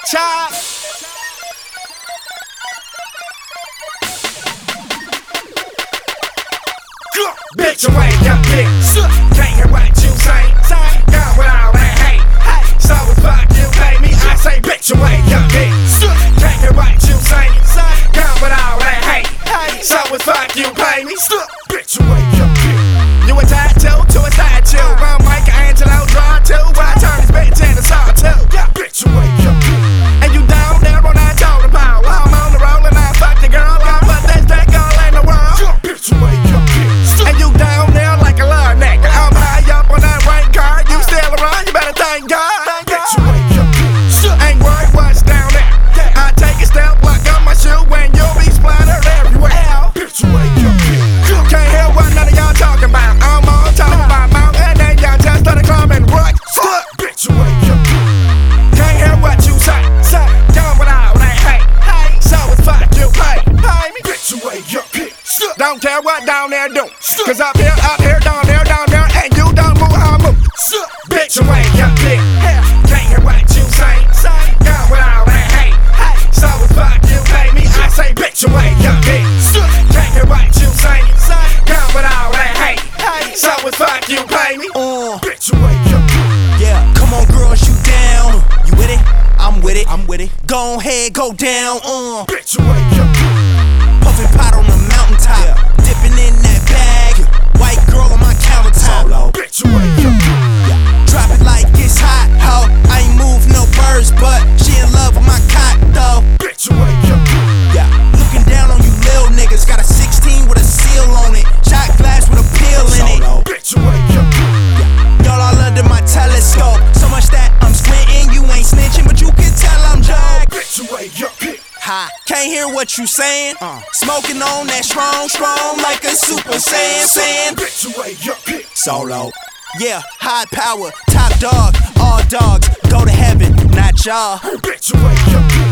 Chop. Bitch, you ain't got bitch. Can't hear what you say. Gone with all that hate. So as fuck you pay me. I say, bitch, you ain't got bitch. Can't hear what you say. Gone with all that hate. So as fuck you pay me. Bitch, you ain't got bitch. You a tattoo to a statue. I'm Michelangelo, draw two. I turn this bitch into sawtooth. Bitch, you ain't got bitch. And you down there on that totem pole. I'm on the roll and I fuck the girl. I put this dick all in the world. Bitch, you ain't got bitch. And you down there like a love nigga. I'm high up on that rank car. You still around, you better thank God. Bitch, you ain't got bitch. Ain't worried what's down there. I take a step, lock on my shoe, and you'll be splattered everywhere. Bitch, you ain't got bitch. Can't hear what none of y'all talking about. I'm all talking about mouth, and then y'all just started climbing right. Bitch, you ain't got bitch. Can't hear what you say. Done with all that hate. So as fuck you pay me. Bitch, you ain't got bitch. Don't care what down there do. Cause up here, down there, and you don't move how I move. Bitch, you ain't got bitch. Can't hear what you say. Done with all that hate. So as fuck you pay me. I say, bitch, you ain't got bitch. Can't hear what you say. Done with all that hate. So as fuck you pay me. Bitch, you ain't got bitch. Yeah, come on girls, you down. You with it? I'm with it. I'm with it. Go ahead, go down. Bitch, you ain't got bitch. Puffin' pot on the mountaintop, dipping in that bag. White girl on my countertop. Bitch, you ain't got bitch. Drop it like it's hot, ho. I ain't move no birds, but she in love with my cock, though. Bitch, you ain't got bitch. Yeah, looking down on you lil niggas. Got a 16 with a seal on it. Shot glass with a peel in it. Bitch, you ain't got bitch. Y'all all under my telescope. So much that I'm squinting. You ain't snitching, but you can tell I'm Joe. Bitch, you ain't got bitch. Ha, can't hear what you saying. Smoking on that strong like a super saiyan. Bitch, you ain't got bitch. Solo. Yeah, high power, top dog. All dogs go to heaven, not y'all. Bitch, you ain't got bitch.